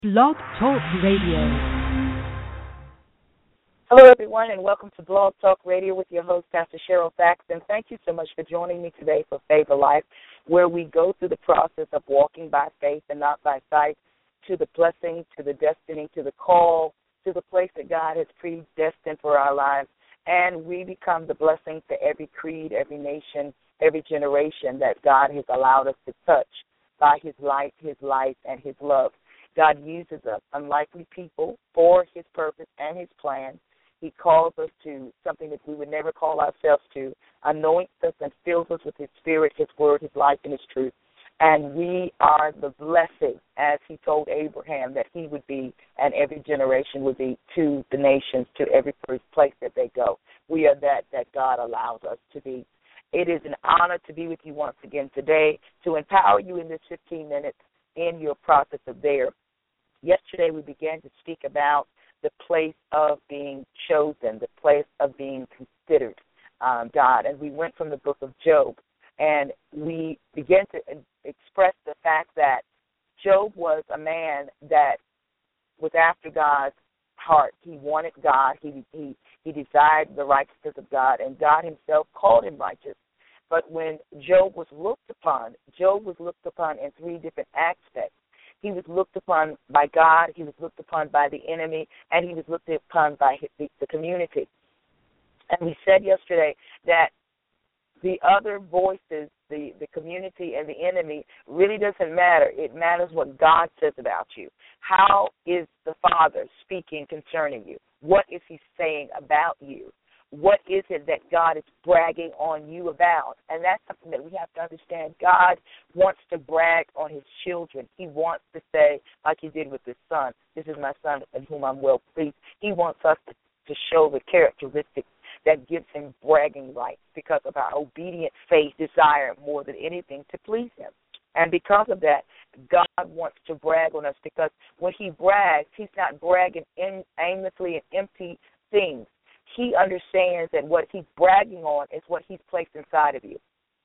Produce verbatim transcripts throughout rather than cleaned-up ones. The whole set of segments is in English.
Blog Talk Radio. Hello, everyone, and welcome to Blog Talk Radio with your host, Pastor Cheryl Thaxton. Thank you so much for joining me today for Favor Life, where we go through the process of walking by faith and not by sight, to the blessing, to the destiny, to the call, to the place that God has predestined for our lives, and we become the blessing to every creed, every nation, every generation that God has allowed us to touch by His light, His life, and His love. God uses us, unlikely people, for His purpose and His plan. He calls us to something that we would never call ourselves to, anoints us and fills us with His Spirit, His Word, His life, and His truth. And we are the blessing, as He told Abraham that he would be, and every generation would be, to the nations, to every place that they go. We are that that God allows us to be. It is an honor to be with you once again today, to empower you in this fifteen minutes in your process of there. Yesterday we began to speak about the place of being chosen, the place of being considered, um, God. And we went from the book of Job, and we began to express the fact that Job was a man that was after God's heart. He wanted God. He, he, he desired the righteousness of God, and God Himself called him righteous. But when Job was looked upon, Job was looked upon in three different aspects. He was looked upon by God, he was looked upon by the enemy, and he was looked upon by his, the, the community. And we said yesterday that the other voices, the, the community and the enemy, really doesn't matter. It matters what God says about you. How is the Father speaking concerning you? What is He saying about you? What is it that God is bragging on you about? And that's something that we have to understand. God wants to brag on His children. He wants to say, like He did with His Son, this is my Son in whom I'm well pleased. He wants us to, to show the characteristics that gives Him bragging rights because of our obedient faith, desire more than anything to please Him. And because of that, God wants to brag on us, because when He brags, He's not bragging in, aimlessly and empty things. He understands that what He's bragging on is what He's placed inside of you.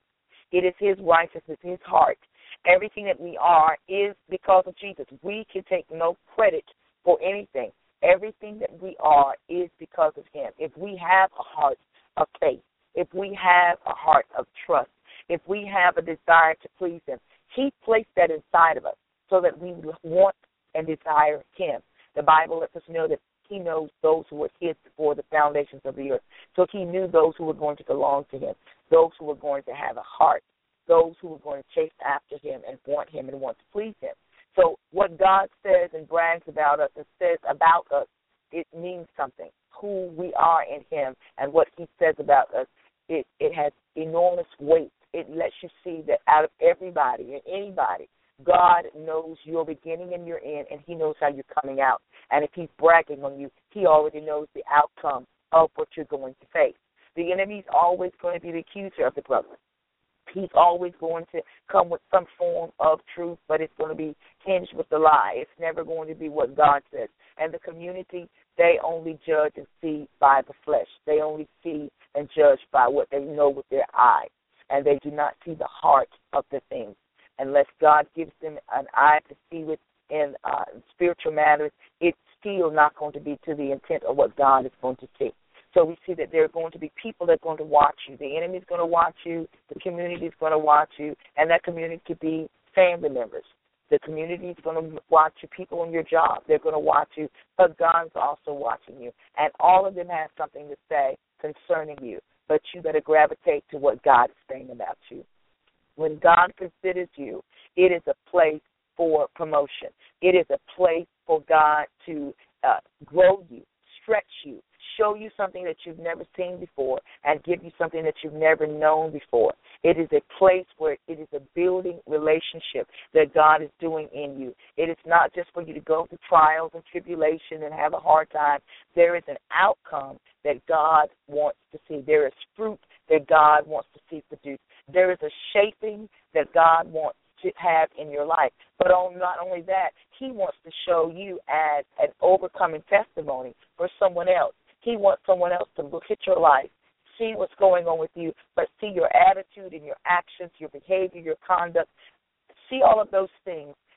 It is His righteousness, His heart. Everything that we are is because of Jesus. We can take no credit for anything. Everything that we are is because of Him. If we have a heart of faith, if we have a heart of trust, if we have a desire to please Him, He placed that inside of us so that we want and desire Him. The Bible lets us know that He knows those who were His before the foundations of the earth. So He knew those who were going to belong to Him, those who were going to have a heart, those who were going to chase after Him and want Him and want to please Him. So what God says and brags about us and says about us, it means something. Who we are in Him and what He says about us, it, it has enormous weight. It lets you see that out of everybody and anybody, God knows your beginning and your end, and He knows how you're coming out. And if He's bragging on you, He already knows the outcome of what you're going to face. The enemy's always going to be the accuser of the brother. He's always going to come with some form of truth, but it's going to be hinged with the lie. It's never going to be what God says. And the community, they only judge and see by the flesh. They only see and judge by what they know with their eyes, and they do not see the heart of the things. Unless God gives them an eye to see with in uh, spiritual matters, it's still not going to be to the intent of what God is going to see. So we see that there are going to be people that are going to watch you. The enemy is going to watch you. The community is going to watch you. And that community could be family members. The community is going to watch you. People on your job, they're going to watch you. But God's also watching you. And all of them have something to say concerning you. But you better gravitate to what God is saying about you. When God considers you, it is a place for promotion. It is a place for God to uh, grow you, stretch you, show you something that you've never seen before, and give you something that you've never known before. It is a place where it is a building relationship that God is doing in you. It is not just for you to go through trials and tribulation and have a hard time. There is an outcome that God wants to see. There is fruit that God wants to see produced. There is a shaping that God wants to have in your life. But on, not only that, He wants to show you as an overcoming testimony for someone else. He wants someone else to look at your life, see what's going on with you, but see your attitude and your actions, your behavior, your conduct, see all of those things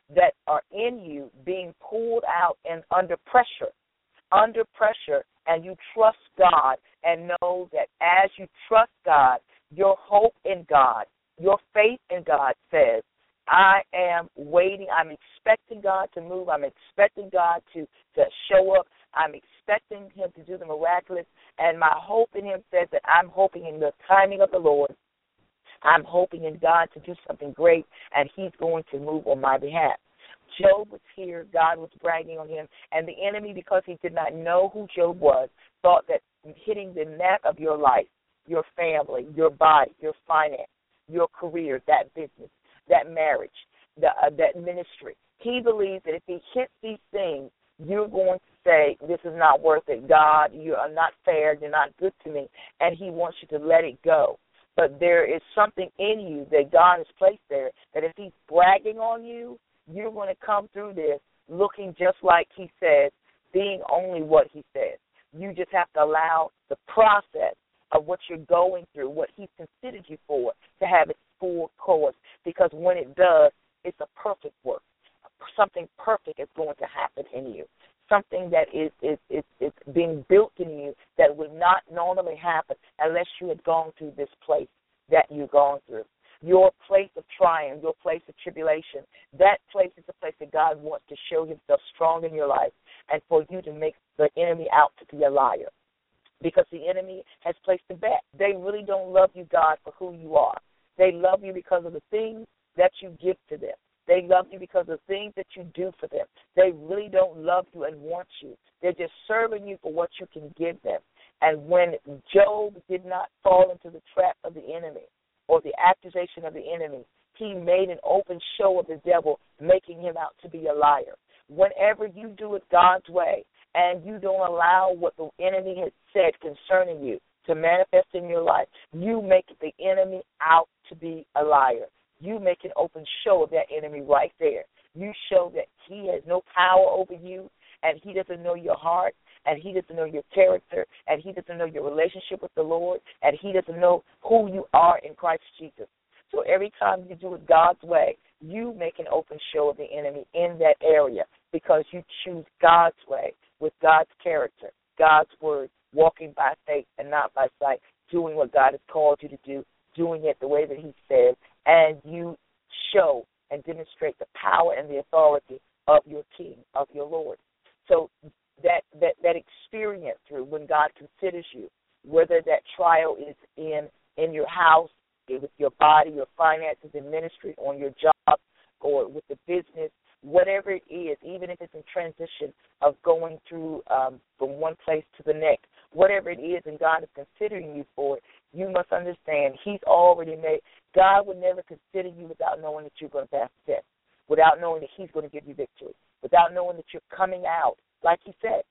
that are in you being pulled out and under pressure, under pressure, and you trust God and know that as you trust God, your hope in God, your faith in God says, I am waiting, I'm expecting God to move, I'm expecting God to, to show up, I'm expecting him to do the miraculous, and my hope in him says that I'm hoping in the timing of the Lord. I'm hoping in God to do something great, and he's going to move on my behalf. Job was here, God was bragging on him, and the enemy, because he did not know who Job was, thought that hitting the net of your life, your family, your body, your finance, your career, that business, that marriage, the, uh, that ministry, he believes that if he hits these things, you're going to say, this is not worth it. God, you are not fair, you're not good to me, and he wants you to let it go. But there is something in you that God has placed there that if he's bragging on you, you're going to come through this looking just like he says, being only what he says. You just have to allow the process of what you're going through, what he's considered you for, to have its full course. Because when it does, it's a perfect work. Something perfect is going to happen in you. Something that is, is, is, is being built in you that would not normally happen unless you had gone through this place that you've gone through. Your place of triumph, your place of tribulation, that place is a place that God wants to show himself strong in your life and for you to make the enemy out to be a liar. Because the enemy has placed a bet. They really don't love you, God, for who you are. They love you because of the things that you give to them. They love you because of the things that you do for them. They really don't love you and want you. They're just serving you for what you can give them. And when Job did not fall into the trap of the enemy or the accusation of the enemy, he made an open show of the devil, making him out to be a liar. Whenever you do it God's way and you don't allow what the enemy has said concerning you to manifest in your life, you make the enemy out to be a liar. You make an open show of that enemy right there. You show that he has no power over you, and he doesn't know your heart, and he doesn't know your character, and he doesn't know your relationship with the Lord, and he doesn't know who you are in Christ Jesus. So every time you do it God's way, you make an open show of the enemy in that area because you choose God's way with God's character, God's word, walking by faith and not by sight, doing what God has called you to do, doing it the way that he says, and you show and demonstrate the power and the authority of your King, of your Lord. So that, that, that experience through when God considers you, whether that trial is in, in your house, with your body, your finances, in ministry, on your job, or with the business, whatever it is, even if it's in transition of going through um, from one place to the next, whatever it is and God is considering you for it, you must understand he's already made. God would never consider you without knowing that you're going to pass the test, without knowing that he's going to give you victory, without knowing that you're coming out. Like he said,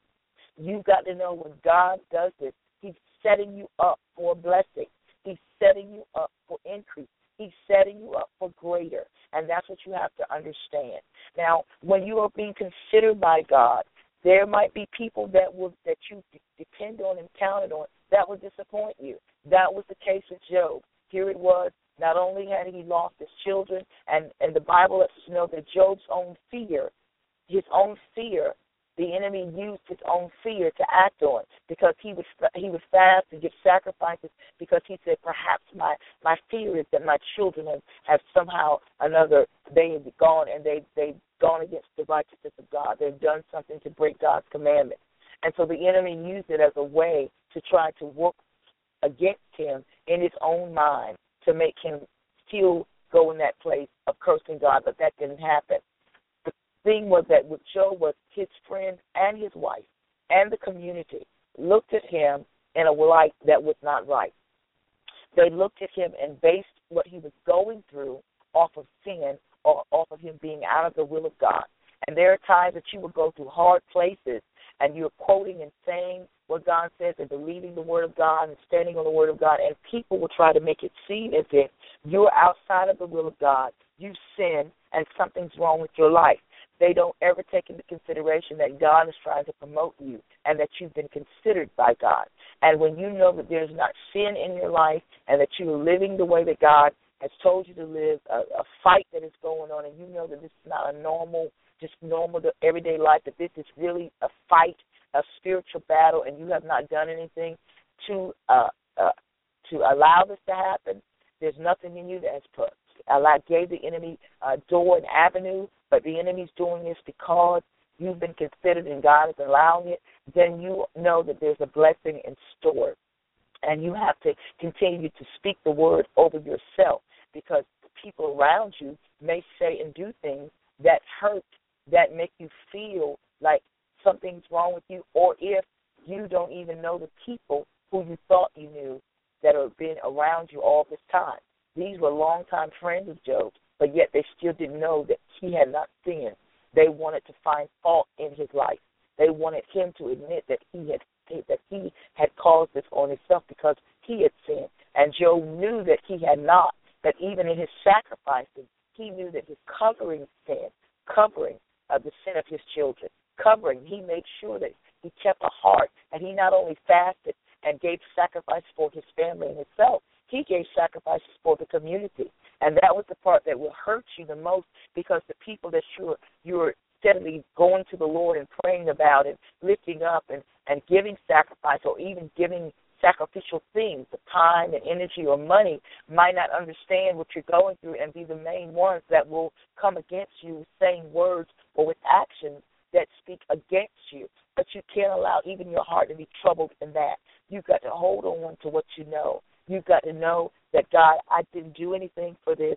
you've got to know when God does this, he's setting you up for a blessing. He's setting you up for increase. He's setting you up for greater, and that's what you have to understand. Now, when you are being considered by God, there might be people that will that you depend on and counted on that will disappoint you. That was the case with Job. Here it was. Not only had he lost his children, and, and the Bible lets us know that Job's own fear, his own fear, the enemy used his own fear to act on because he would he would fast and give sacrifices because he said, perhaps my, my fear is that my children have, have somehow another, they have gone and they, they've gone against the righteousness of God. They've done something to break God's commandments. And so the enemy used it as a way to try to work against him in his own mind to make him still go in that place of cursing God, but that didn't happen. Thing was that with Job was his friends and his wife and the community looked at him in a light that was not right. They looked at him and based what he was going through off of sin or off of him being out of the will of God. And there are times that you will go through hard places and you're quoting and saying what God says and believing the word of God and standing on the word of God, and people will try to make it seem as if you're outside of the will of God, you've sinned, and something's wrong with your life. They don't ever take into consideration that God is trying to promote you and that you've been considered by God. And when you know that there's not sin in your life and that you're living the way that God has told you to live a, a fight that is going on, and you know that this is not a normal, just normal everyday life, that this is really a fight, a spiritual battle, and you have not done anything to uh, uh, to allow this to happen, there's nothing in you that has put. Allah gave the enemy a door and avenue, but the enemy's doing this because you've been considered and God is allowing it, then you know that there's a blessing in store. And you have to continue to speak the word over yourself, because the people around you may say and do things that hurt, that make you feel like something's wrong with you, or if you don't even know the people who you thought you knew that have been around you all this time. These were longtime friends of Job, but yet they still didn't know that he had not sinned. They wanted to find fault in his life. They wanted him to admit that he had that he had caused this on himself because he had sinned. And Job knew that he had not, that even in his sacrifices, he knew that his covering sin, covering uh, the sin of his children, covering, he made sure that he kept a heart, and he not only fasted and gave sacrifice for his family and himself, he gave sacrifices for the community. And that was the part that will hurt you the most, because the people that you're, you're steadily going to the Lord and praying about and lifting up and, and giving sacrifice, or even giving sacrificial things, the time and energy or money, might not understand what you're going through and be the main ones that will come against you saying words or with actions that speak against you. But you can't allow even your heart to be troubled in that. You've got to hold on to what you know. You've got to know that, God, I didn't do anything for this.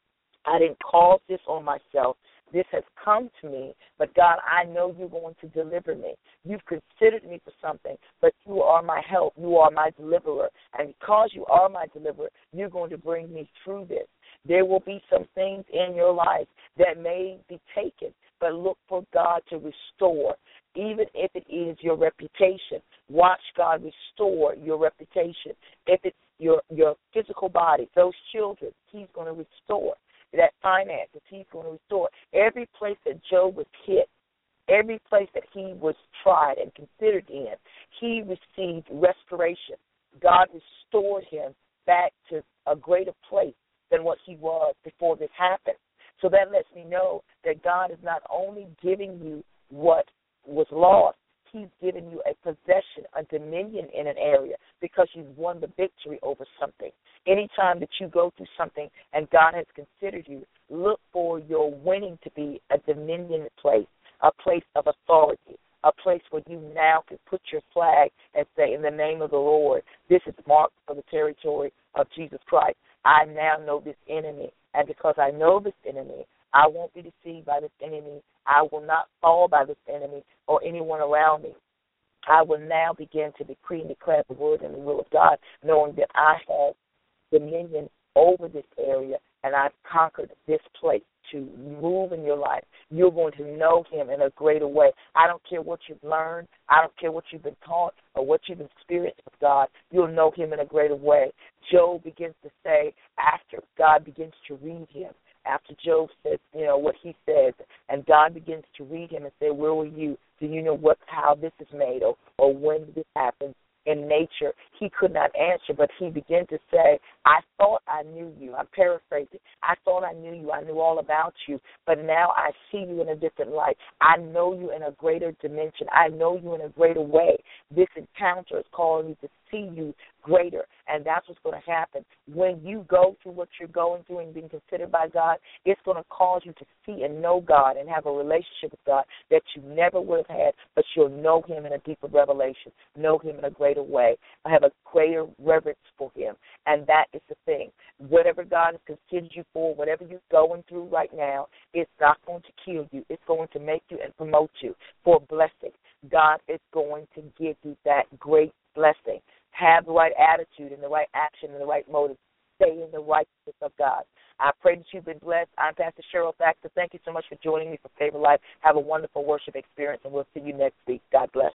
I didn't cause this on myself. This has come to me, but God, I know you're going to deliver me. You've considered me for something, but you are my help. You are my deliverer. And because you are my deliverer, you're going to bring me through this. There will be some things in your life that may be taken, but look for God to restore, even if it is your reputation. Watch God restore your reputation. If it's your, your physical body, those children, he's going to restore. That finances, he's going to restore. Every place that Job was hit, every place that he was tried and considered in, he received restoration. God restored him back to a greater place than what he was before this happened. So that lets me know that God is not only giving you what was lost, he's given you a possession, a dominion in an area, because you've won the victory over something. Anytime that you go through something and God has considered you, look for your winning to be a dominion place, a place of authority, a place where you now can put your flag and say, in the name of the Lord, this is marked for the territory of Jesus Christ. I now know this enemy, and because I know this enemy, I won't be deceived by this enemy. I will not fall by this enemy or anyone around me. I will now begin to decree and declare the word and the will of God, knowing that I have dominion over this area and I've conquered this place to move in your life. You're going to know him in a greater way. I don't care what you've learned. I don't care what you've been taught or what you've experienced with God. You'll know him in a greater way. Job begins to say, after God begins to read him, after Job says, you know, what he says, and God begins to read him and say, where were you? Do you know what, how this is made, or, or when this happens in nature? He could not answer, but he began to say, I thought I knew you. I'm paraphrasing. I thought I knew you. I knew all about you, but now I see you in a different light. I know you in a greater dimension. I know you in a greater way. This encounter is calling me to see you greater, and that's what's going to happen. When you go through what you're going through and being considered by God, it's going to cause you to see and know God and have a relationship with God that you never would have had, but you'll know him in a deeper revelation, know him in a greater way, have a greater reverence for him, and that is the thing. Whatever God has considered you for, whatever you're going through right now, it's not going to kill you. It's going to make you and promote you for blessing. God is going to give you that great blessing. Have the right attitude and the right action and the right motive. Stay in the righteousness of God. I pray that you've been blessed. I'm Pastor Cheryl Thaxton. Thank you so much for joining me for Favor Life. Have a wonderful worship experience, and we'll see you next week. God bless.